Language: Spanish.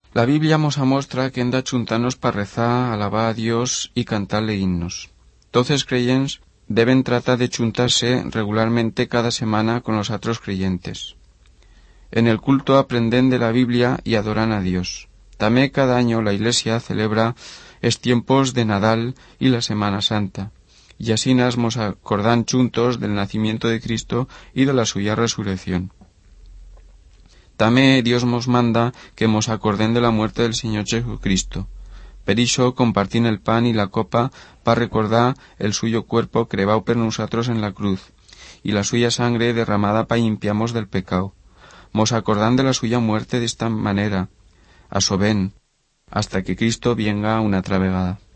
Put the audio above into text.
La Biblia mos amostra que hem d'ajuntar-nos pa rezar, alabar a Dios y cantarle himnos. Todos els creyents deben tratar de juntarse regularmente cada semana con los otros creyentes. En el culto aprenden de la Biblia y adoran a Dios. También cada año la Iglesia celebra es tiempos de Nadal y la Semana Santa, y así nos acordan juntos del nacimiento de Cristo y de la suya resurrección. También Dios nos manda que nos acorden de la muerte del Señor Jesucristo. Per ixo compartin el pan y la copa para recordar el suyo cuerpo crevao per nosotros en la cruz, y la suya sangre derramada para limpiamos del pecado. Mos acordan de la suya muerte de esta manera, a so ben, hasta que Cristo venga una otra vegada.